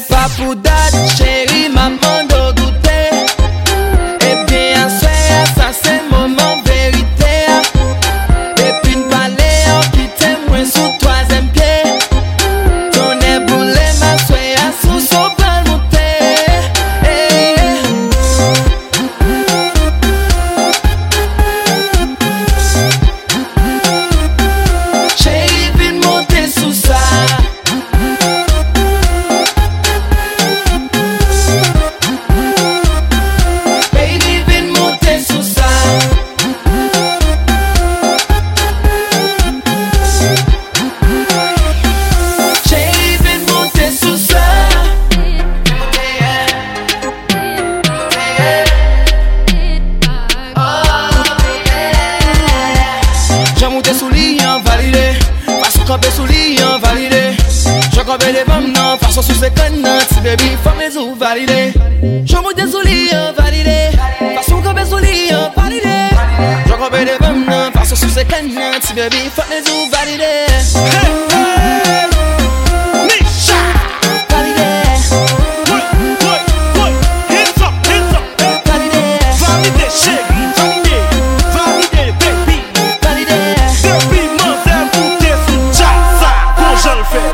pas pour date, chérie, maman de goûter. Et bien, ça c'est moment vérité. Et puis une palais, qui t'aime sous troisième pied. Ton éboulé, ma soya, sous son plan monté. Chérie, viens monter sous ça. Validé. Les femmes non, façon sous ses cannes, si baby, femmes les ou validé. Je monte des souliers, validé. Façon comme des souliers, validé. Je crois les femmes non, façon sous ses cannes, si baby, femmes les ou validé. Hey, hey, Misha, validé. Wait, hands up, validé. Validé, chérie, validé, baby, validé. Depuis mon zèle, tout est sous jazz, quand je le fais.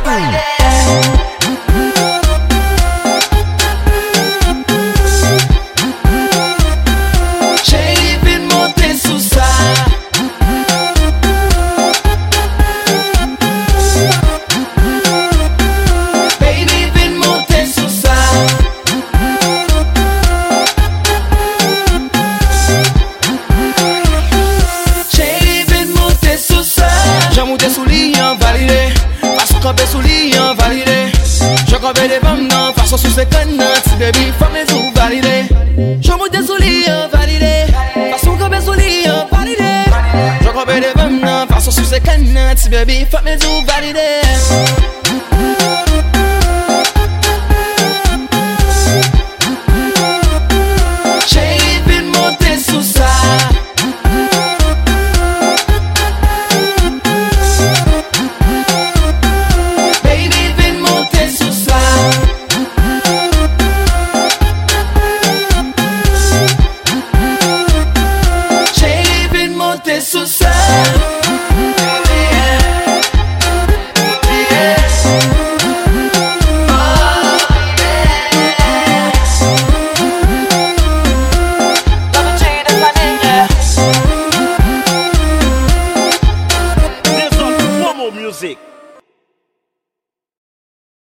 Les femmes non, façon sous ses cannes, si baby, femmes les ou validé. Je monte des souliers, validé. Façon comme des souliers, validé. Je crois les femmes non, façon sous ses cannes, si baby, femmes les ou validé. Chérie, viens monter sous ça. Music.